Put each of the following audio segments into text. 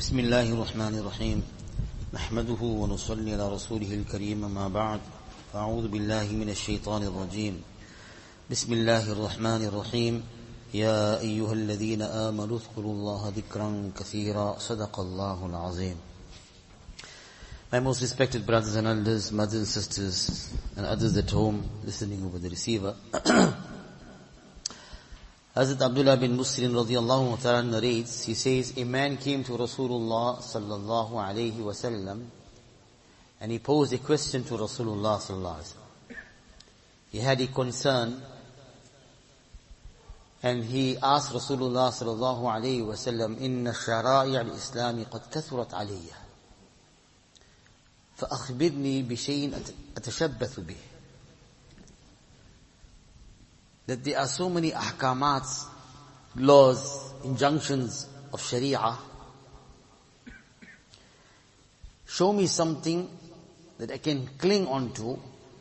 بسم الله الرحمن الرحيم نحمده ونصلي على رسوله الكريم ما بعد فأعوذ بالله من الشيطان الرجيم بسم الله الرحمن الرحيم يا أيها الذين آمنوا اذكروا الله ذكرا كثيرا صدق الله العظيم. My most respected brothers and elders, mothers and sisters, and others at home listening over the receiver. Hazrat Abdullah bin Muslim radiyallahu ta'ala narrates, he says, a man came to Rasulullah sallallahu alayhi wasallam and he posed a question to Rasulullah sallallahu alayhi wasallam. He had a concern and he asked Rasulullah sallallahu alayhi wasallam, inna shara'i al-islami qad kathurat alayya fa akhbirni bi shay'in atashabbathu bih. That there are so many ahkamats, laws, injunctions of Sharia. Show me something that I can cling on to,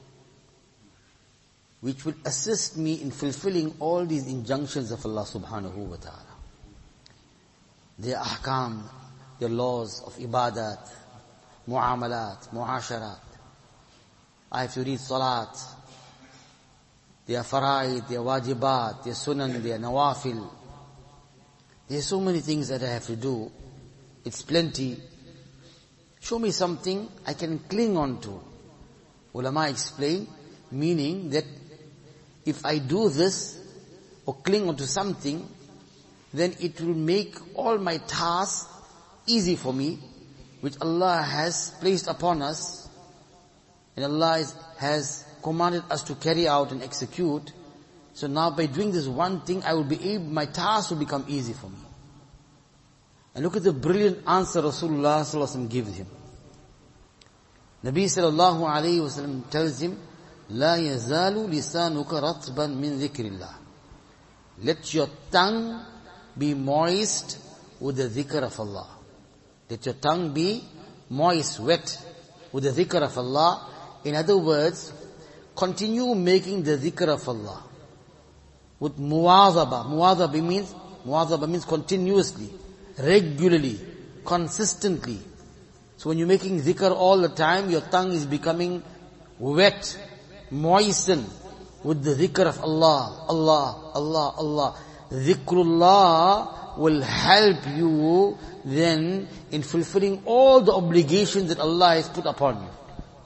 which will assist me in fulfilling all these injunctions of Allah subhanahu wa ta'ala. Their ahkam, their laws of ibadat, muamalat, muasharat. I have to read salat, their faraid, their wajibat, their sunan, their nawafil. There are so many things that I have to do. It's plenty. Show me something I can cling on to. Ulama explain, meaning that if I do this or cling on to something, then it will make all my tasks easy for me, which Allah has placed upon us, and Allah has commanded us to carry out and execute. So now by doing this one thing, my task will become easy for me. And look at the brilliant answer Rasulullah sallallahu alaihi wasallam gives him. Nabi sallallahu alaihi wasallam tells him, لا يزال لسانك رطبا من ذكر الله. Let your tongue be moist with the dhikr of Allah. Let your tongue be moist, wet with the dhikr of Allah. In other words, continue making the dhikr of Allah with muwazaba. Muwazaba means continuously, regularly, consistently. So when you're making dhikr all the time, your tongue is becoming wet, moistened with the dhikr of Allah, Allah, Allah, Allah. Dhikrullah will help you then in fulfilling all the obligations that Allah has put upon you.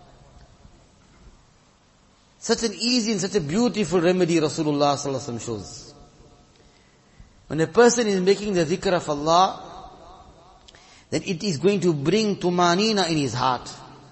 Such an easy and such a beautiful remedy Rasulullah sallallahu alaihi wasallam shows. When a person is making the dhikr of Allah, then it is going to bring tumanina in his heart.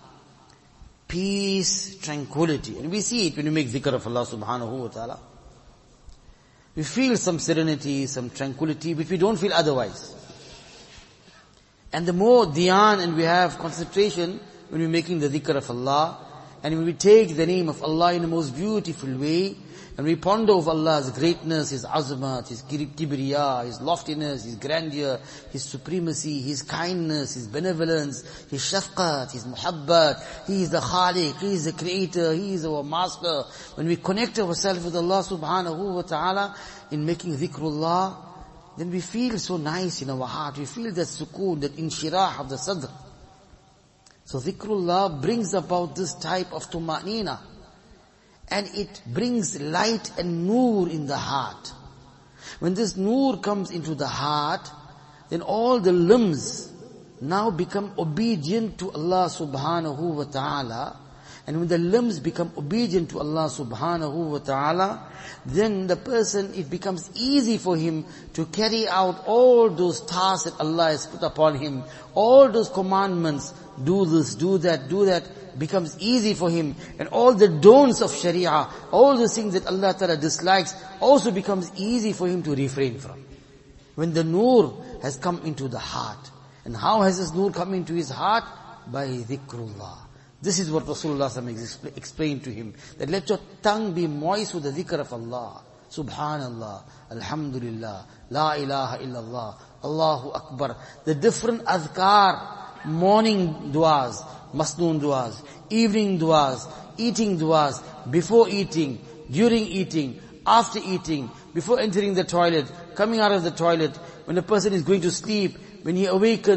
Peace, tranquility. And we see it when we make dhikr of Allah subhanahu wa ta'ala. We feel some serenity, some tranquility, which we don't feel otherwise. And the more dhyan and we have concentration when we're making the dhikr of Allah, and when we take the name of Allah in the most beautiful way, and we ponder over Allah's greatness, His azamat, His kibriya, His loftiness, His grandeur, His supremacy, His kindness, His benevolence, His shafqat, His muhabbat, He is the Khaliq, He is the Creator, He is our Master. When we connect ourselves with Allah subhanahu wa ta'ala in making dhikrullah, then we feel so nice in our heart. We feel that sukoon, that inshirah of the sadr. So dhikrullah brings about this type of tuma'nina. And it brings light and noor in the heart. When this noor comes into the heart, then all the limbs now become obedient to Allah subhanahu wa ta'ala. And when the limbs become obedient to Allah subhanahu wa ta'ala, then the person, it becomes easy for him to carry out all those tasks that Allah has put upon him. All those commandments, do this, do that, becomes easy for him. And all the don'ts of Sharia, all the things that Allah Ta'ala dislikes, also becomes easy for him to refrain from. When the noor has come into the heart. And how has this noor come into his heart? By dhikrullah. This is what Rasulullah explained to him. That let your tongue be moist with the dhikr of Allah. Subhanallah, Alhamdulillah, La ilaha illallah, Allahu Akbar. The different adhkar, morning du'as, masnoon du'as, evening du'as, eating du'as, before eating, during eating, after eating, before entering the toilet, coming out of the toilet, when a person is going to sleep, when he awakens,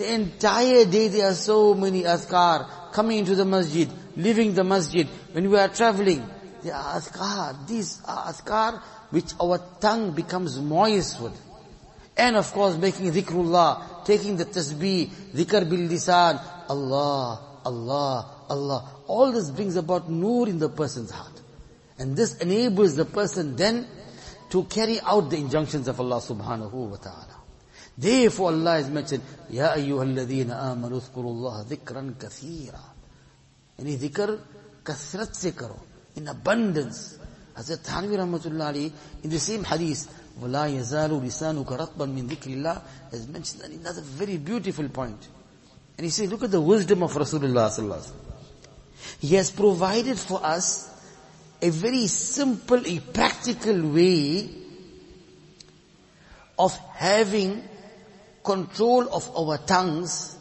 The entire day there are so many azkar coming into the masjid, leaving the masjid. When we are traveling, there are azkar. These are azkar which our tongue becomes moist with. And of course making dhikrullah, taking the tasbih, dhikr bil lisan, Allah, Allah, Allah. All this brings about nur in the person's heart. And this enables the person then to carry out the injunctions of Allah subhanahu wa ta'ala. Therefore Allah has mentioned, Ya ayyuhalladhina amanu dhkurullaha dhikran kathira. Yani dhikr kathrat se karo, in abundance. Hazrat Thanvi rahmatullah alayhi, in the same hadith, وَلَا يَزَالُ لِسَانُكَ رَطْبًا مِنْ ذِكْرِ اللَّهِ, has mentioned another very beautiful point. And he says, look at the wisdom of Rasulullah sallallahu alaihi wasallam. He has provided for us a very simple, a practical way of having control of our tongues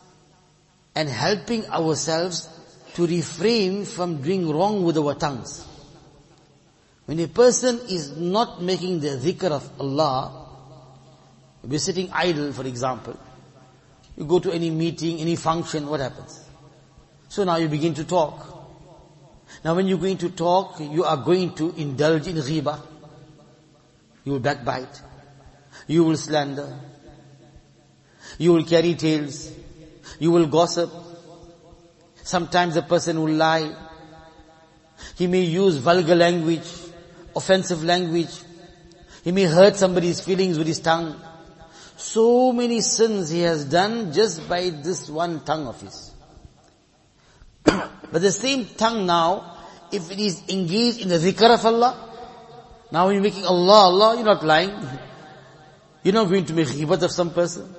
and helping ourselves to refrain from doing wrong with our tongues. When a person is not making the dhikr of Allah, we're sitting idle, for example, you go to any meeting, any function, what happens? So now you begin to talk. Now when you're going to talk, you are going to indulge in ghibah. You will backbite. You will slander. You will carry tales. You will gossip. Sometimes a person will lie. He may use vulgar language, offensive language. He may hurt somebody's feelings with his tongue. So many sins he has done just by this one tongue of his. But the same tongue now, if it is engaged in the dhikr of Allah, now when you're making Allah, Allah, you're not lying. You're not going to make ghibat of some person.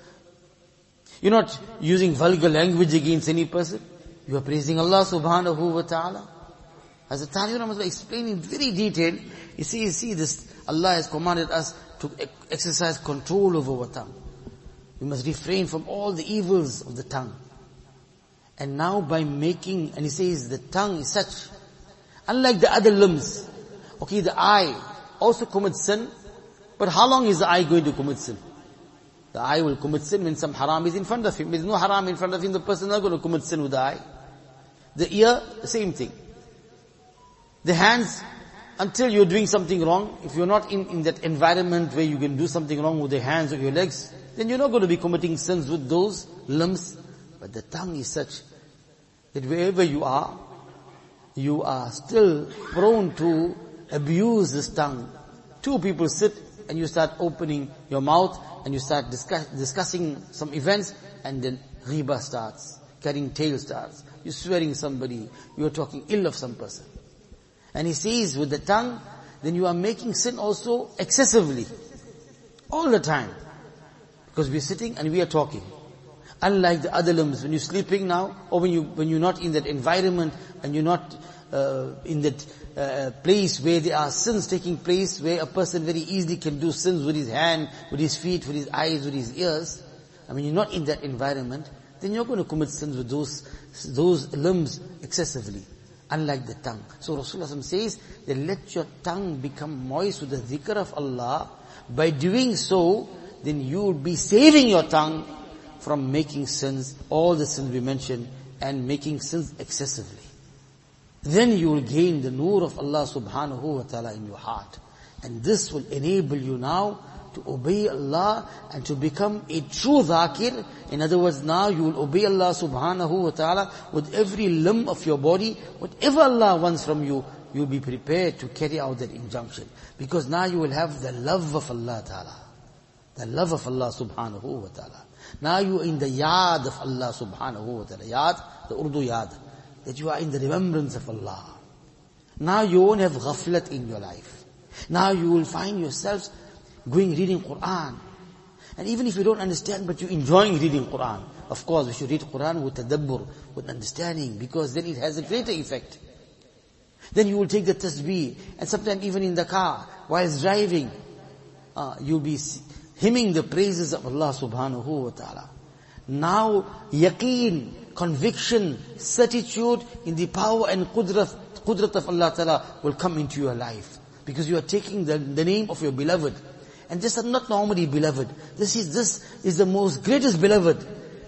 You're not using vulgar language against any person. You are praising Allah subhanahu wa ta'ala. As the Tariq explained in very detail, you see this, Allah has commanded us to exercise control over our tongue. We must refrain from all the evils of the tongue. And now by making, and he says the tongue is such, unlike the other limbs, okay, the eye also commits sin, but how long is the eye going to commit sin? The eye will commit sin when some haram is in front of him. If there is no haram in front of him, the person is not going to commit sin with the eye. The ear, the same thing. The hands, until you're doing something wrong, if you're not in that environment where you can do something wrong with the hands or your legs, then you're not going to be committing sins with those limbs. But the tongue is such that wherever you are still prone to abuse this tongue. Two people sit and you start opening your mouth and you start discussing some events, and then ghibah starts, carrying tale starts. You're swearing somebody, you're talking ill of some person. And he says with the tongue, then you are making sin also excessively. All the time. Because we're sitting and we are talking. Unlike the other limbs, when you're sleeping now, or when you're not in that environment, and you're not in that place where there are sins taking place, where a person very easily can do sins with his hand, with his feet, with his eyes, with his ears. I mean, you're not in that environment, then you're going to commit sins with those limbs excessively. Unlike the tongue. So Rasulullah says that let your tongue become moist with the dhikr of Allah. By doing so, then you will be saving your tongue from making sins, all the sins we mentioned, and making sins excessively. Then you will gain the nur of Allah subhanahu wa ta'ala in your heart. And this will enable you now to obey Allah and to become a true dhakir. In other words, now you will obey Allah subhanahu wa ta'ala with every limb of your body. Whatever Allah wants from you, you will be prepared to carry out that injunction. Because now you will have the love of Allah ta'ala. The love of Allah subhanahu wa ta'ala. Now you are in the yad of Allah subhanahu wa ta'ala. Yad, the Urdu yad. That you are in the remembrance of Allah. Now you won't have ghaflat in your life. Now you will find yourselves reading Quran. And even if you don't understand, but you're enjoying reading Quran. Of course, we should read Quran with tadabbur, with understanding, because then it has a greater effect. Then you will take the tasbih, and sometimes even in the car, while driving, you'll be hymning the praises of Allah subhanahu wa ta'ala. Now, yaqeen, conviction, certitude in the power and qudrat of Allah ta'ala will come into your life. Because you are taking the name of your beloved. And this is not normally beloved. This is the most greatest beloved.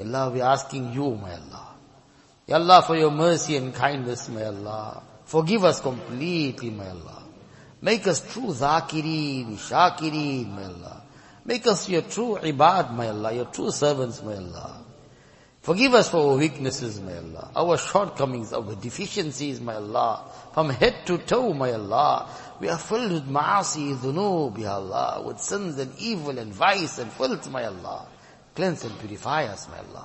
Ya Allah, we are asking you, my Allah. Ya Allah, for your mercy and kindness, my Allah. Forgive us completely, my Allah. Make us true zakireen, shakireen, my Allah. Make us your true ibad, my Allah, your true servants, my Allah. Forgive us for our weaknesses, my Allah, our shortcomings, our deficiencies, my Allah. From head to toe, my Allah. We are filled with ma'asi, dhunub, ya Allah, with sins and evil and vice and filth, my Allah. Cleanse and purify us, my Allah.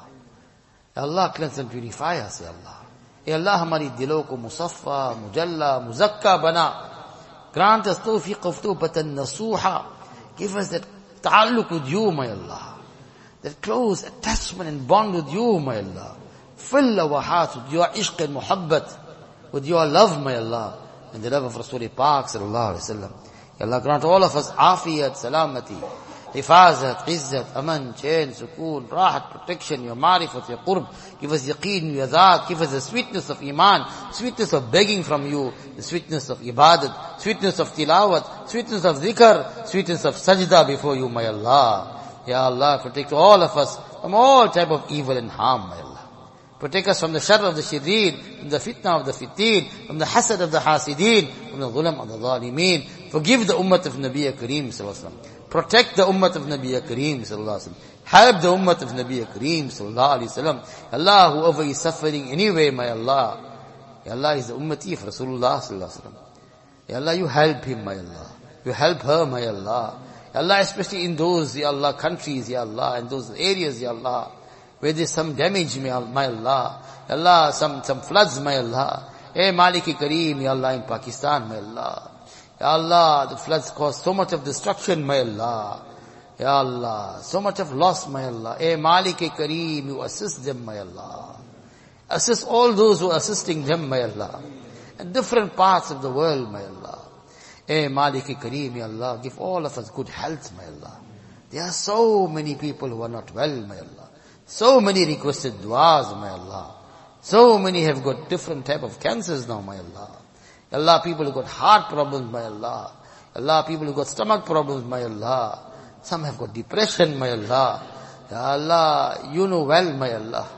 Ya Allah, cleanse and purify us, ya Allah. Ya Allah, hamari dilon ko musaffa, mujalla, muzakka bana. Grant us tawfiq of tawbatan nasuha. Give us that ta'alluq with you, my Allah. That close attachment and bond with you, my Allah. Fill our hearts with your ishq and muhabbat, with your love, my Allah, and the love of Rasul Pak sallallahu alaihi wasallam. Ya Allah, grant all of us afiyat, salamati, hifazat, izzat, aman, chain, sukoon, rahat, protection, your marifat, your qurb. Give us yaqeen, your zaat. Give us the sweetness of iman, sweetness of begging from you, the sweetness of ibadat, sweetness of tilawat, sweetness of dhikr, sweetness of sajda before you, my Allah. Ya Allah, protect all of us from all type of evil and harm, my Allah. Protect us from the shar of the shireen, from the fitna of the fitin, from the hasad of the hasideen, from the dhulam of the zalimeen. Forgive the ummah of Nabi Kareem sallallahu alaihi wasallam. Protect the ummah of Nabi Kareem sallallahu alaihi wasallam. Help the ummah of Nabi Kareem sallallahu alaihi wasallam. Allah, whoever is suffering anyway, my Allah. Ya Allah is the ummati of Rasulullah sallallahu alaihi wasallam. Ya Allah, you help him, my Allah. You help her, my Allah. Ya Allah, especially in those, Ya Allah, countries, Ya Allah, in those areas, Ya Allah, where there's some damage, my Allah. Ya Allah, some floods, my Allah. Hey, Maliki Kareem, Ya Allah, in Pakistan, my Allah. Ya Allah, the floods caused so much of destruction, my Allah. Ya Allah, so much of loss, my Allah. Hey, Maliki Kareem, you assist them, my Allah. Assist all those who are assisting them, my Allah. In different parts of the world, my Allah. Hey, Maliki Kareem, Ya Allah, give all of us good health, my Allah. There are so many people who are not well, my Allah. So many requested du'as, my Allah. So many have got different type of cancers now, my Allah. Ya Allah, people who got heart problems, my Allah. Ya Allah, people who got stomach problems, my Allah. Some have got depression, my Allah. Ya Allah, you know well, my Allah.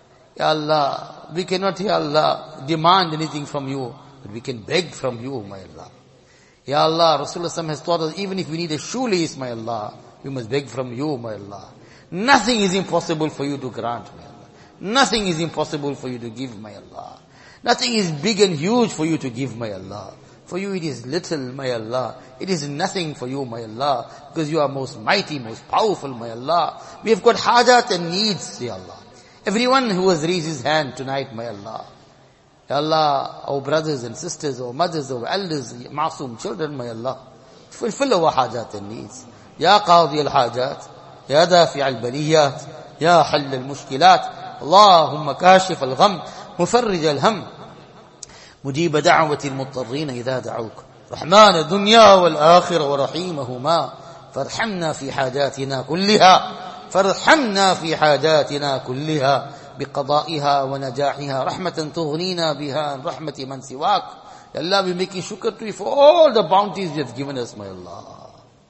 Ya Allah, we cannot, Ya Allah, demand anything from you, but we can beg from you, my Allah. Ya Allah, Rasulullah has taught us, even if we need a shoelace, my Allah, we must beg from you, my Allah. Nothing is impossible for you to grant, my Allah. Nothing is impossible for you to give, my Allah. Nothing is big and huge for you to give, my Allah. For you it is little, my Allah. It is nothing for you, my Allah, because you are most mighty, most powerful, my Allah. We have got hajat and needs, Ya Allah. Everyone who has raised his hand tonight, my Allah. Ya Allah, our brothers and sisters, our mothers, our elders, masoom children, my Allah. Fulfill our hajat and needs. Ya qadi al-hajat, Ya dafi' al-baliyat, Ya hall al-mushkilat, Allahumma kashif al-gham, mufarrij al-ham, مجيب دعوة المضطرين إذا دعوك رحمن الدنيا والآخرة ورحيمهما فارحمنا في حاجاتنا كلها فارحمنا في حاجاتنا كلها بقضائها ونجاحها رحمة تغنينا بها عن رحمة من سواك. Ya Allah, we make shukr to you for all the bounties you have given us, my Allah.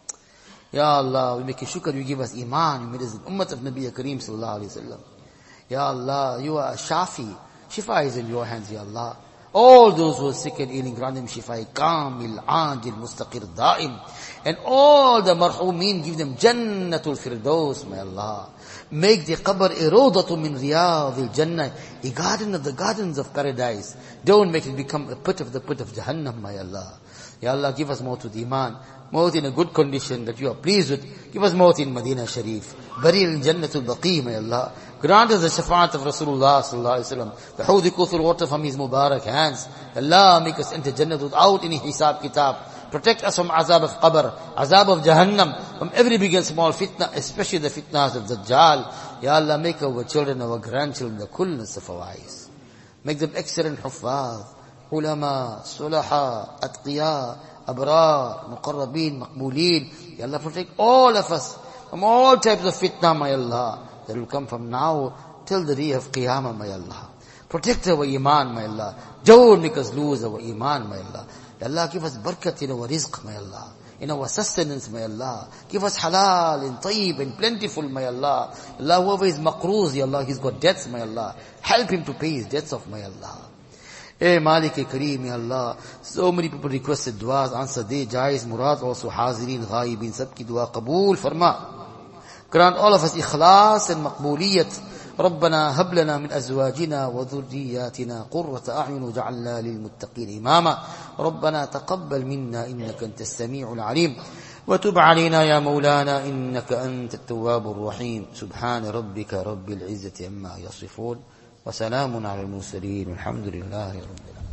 Ya Allah, we make shukr, you give us iman, you made us the ummah of Nabi Kareem sallallahu alayhi wa sallam. Ya Allah, you are a shafi. Shifa is in your hands, Ya Allah. All those who are sick and ailing, grant them shifa kamil, ajil, mustaqir, da'im. And all the marhumeen, give them jannatul firdaus, my Allah. Make the qabr irodatu min riyadil jannah, a garden of the gardens of paradise. Don't make it become a pit of the pit of Jahannam, my Allah. Ya Allah, give us maut with iman, maut in a good condition that you are pleased with. Give us maut in Medina Sharif, burial in Jannatul Baqi, my Allah. Grant us the shafaat of Rasulullah sallallahu alaihi wasallam, the Hawd Kuthur water from his Mubarak hands. Allah, make us enter Jannah without any hisab kitab. Protect us from azab of qabr, azab of Jahannam, from every big and small fitna, especially the fitnas of Dajjal. Ya Allah, make our children, our grandchildren, the coolness of our eyes. Make them excellent huffaz, ulama, sulaha, atqiya, abrar, muqarrabeen, maqbooleen. Ya Allah, protect all of us from all types of fitna, my Allah, that will come from now till the day of Qiyamah, my Allah. Protect our iman, my Allah. Don't make us lose our iman, my Allah. Ya Allah, give us barakat in our rizq, my Allah. in our sustenance, may Allah. Give us halal and tayyib and plentiful, may Allah. Allah, whoever is maqroos, ya Allah, he's got debts, may Allah. Help him to pay his debts off, may Allah. Hey Malik Kareem, ya Allah. So many people requested du'as, answer day, jais, murad, also hazirin, ghaibin, sabki dua qabool, farma. Grant all of us ikhlas and maqbooliyat. ربنا هب لنا من أزواجنا وذرياتنا قرة أعين وجعلنا للمتقين إماما ربنا تقبل منا إنك أنت السميع العليم وتب علينا يا مولانا إنك أنت التواب الرحيم سبحان ربك رب العزة عما يصفون وسلام على المرسلين والحمد لله رب العالمين.